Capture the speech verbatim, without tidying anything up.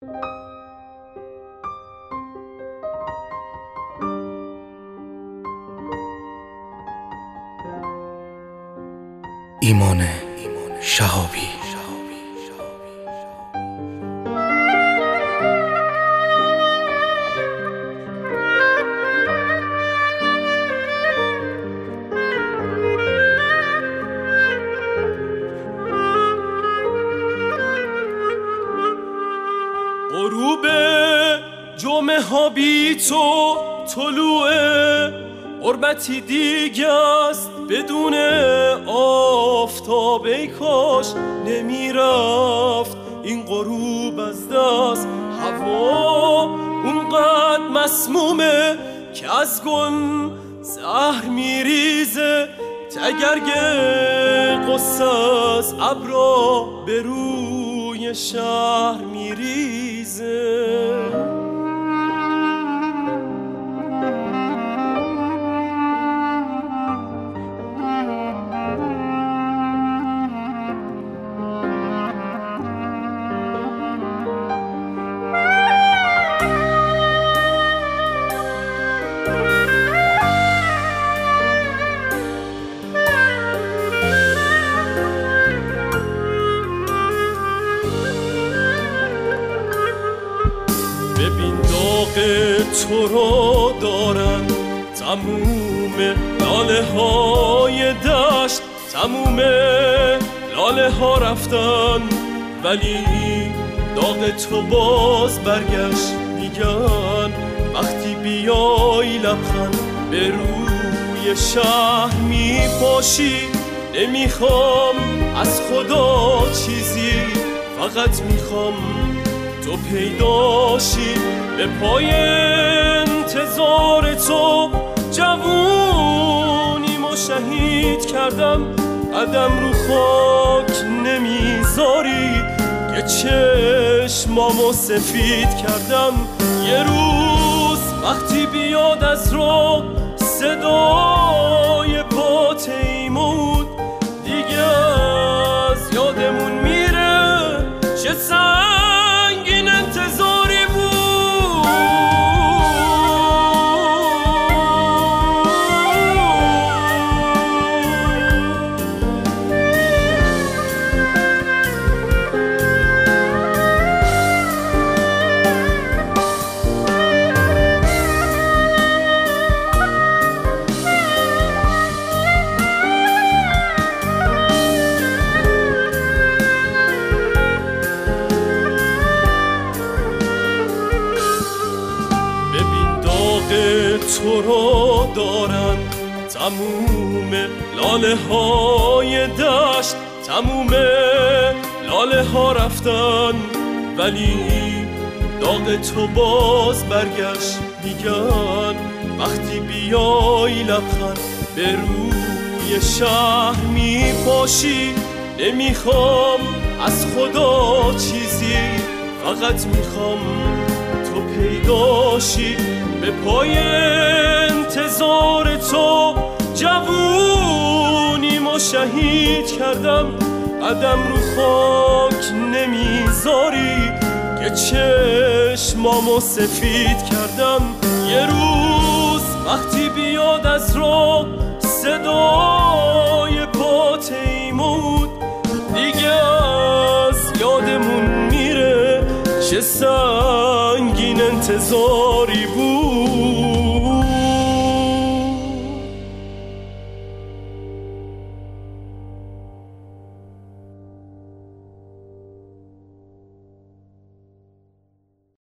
ایمان شهابی. غروب جمعه ها بی تو طلوع غربتی دیگه است بدون آفتاب. ای کاش نمیرفت این غروب از دست. هوا اونقدر مسمومه که از گل زهر میریزه. تگرگ قصه از ابرا به روی شهر میریزه. ببین داغ تو رو دارن تموم لاله های دشت. تموم لاله ها رفتن ولی داغ تو باز برگشت. میگن وقتی بیای لبخند به روی شهر میپاشی. نمیخوام از خدا چیزی، فقط میخوام تو پیداشی. به پای انتظار تو جوونیمو شهید کردم. قدم رو خاک نمیذاری که چشمامو سفید کردم. یه روز وقتی بیاد از رو صدای پا تیمود دیگه از یادمون میره چه سنگین انتظاری بود. تو رو دارن تموم لاله های دشت. تموم لاله ها رفتن ولی داغ تو باز برگشت. میگن وقتی بیای لبخند به روی شهر میپاشی. نمیخوام از خدا چیزی، فقط میخوام تو پیداشی. به پای انتظار تو جوونیمو شهید کردم. قدم رو خاک نمیذاری که چشمامو سفید کردم. یه روز وقتی بیاد از رو صدای پا تیمود دیگه از یادمون میره چه سنگین انتظاری بود.